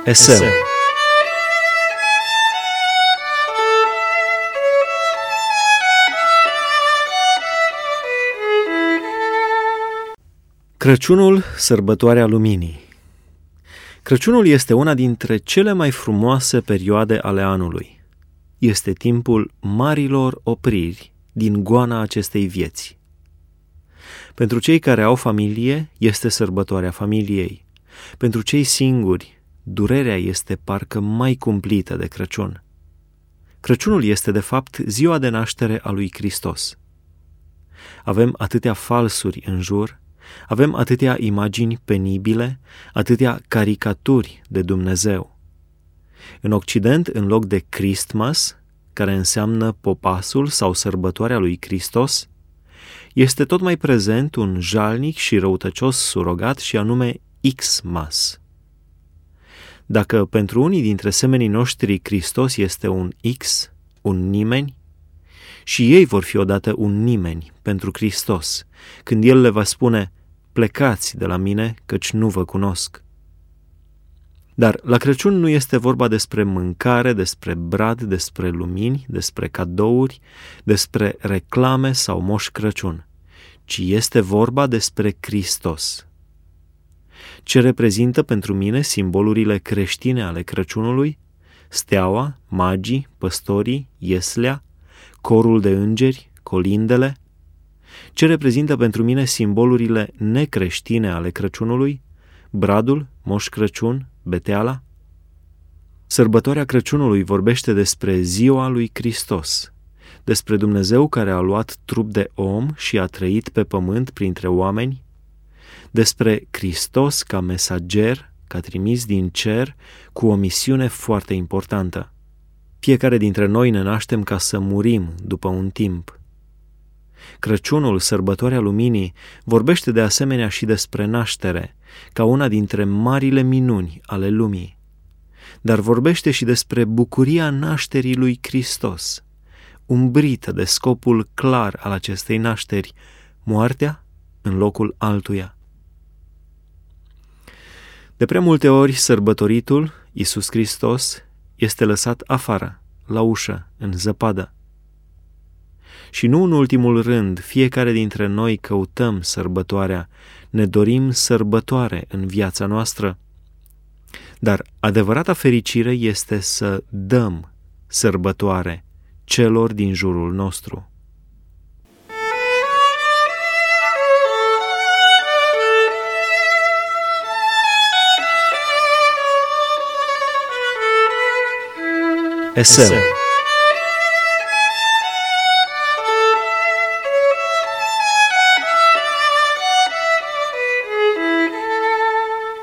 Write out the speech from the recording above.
Eseu. Crăciunul, sărbătoarea luminii. Crăciunul este una dintre cele mai frumoase perioade ale anului. Este timpul marilor opriri din goana acestei vieți. Pentru cei care au familie, este sărbătoarea familiei. Pentru cei singuri, durerea este parcă mai cumplită de Crăciun. Crăciunul este, de fapt, ziua de naștere a lui Hristos. Avem atâtea falsuri în jur, avem atâtea imagini penibile, atâtea caricaturi de Dumnezeu. În Occident, în loc de Christmas, care înseamnă popasul sau sărbătoarea lui Hristos, este tot mai prezent un jalnic și răutăcios surogat și anume Xmas. Dacă pentru unii dintre semenii noștri Hristos este un X, un nimeni, și ei vor fi odată un nimeni pentru Hristos, când El le va spune: plecați de la mine, căci nu vă cunosc. Dar la Crăciun nu este vorba despre mâncare, despre brad, despre lumini, despre cadouri, despre reclame sau Moș Crăciun, ci este vorba despre Hristos. Ce reprezintă pentru mine simbolurile creștine ale Crăciunului? Steaua, magii, păstorii, ieslea, corul de îngeri, colindele? Ce reprezintă pentru mine simbolurile necreștine ale Crăciunului? Bradul, Moș Crăciun, beteala? Sărbătoarea Crăciunului vorbește despre ziua lui Hristos, despre Dumnezeu care a luat trup de om și a trăit pe pământ printre oameni, despre Hristos ca mesager, ca trimis din cer, cu o misiune foarte importantă. Fiecare dintre noi ne naștem ca să murim după un timp. Crăciunul, sărbătoarea luminii, vorbește de asemenea și despre naștere, ca una dintre marile minuni ale lumii. Dar vorbește și despre bucuria nașterii lui Hristos, umbrită de scopul clar al acestei nașteri, moartea în locul altuia. De prea multe ori, sărbătoritul, Iisus Hristos, este lăsat afară, la ușă, în zăpadă. Și nu în ultimul rând, fiecare dintre noi căutăm sărbătoarea, ne dorim sărbătoare în viața noastră. Dar adevărata fericire este să dăm sărbătoare celor din jurul nostru. Eseu.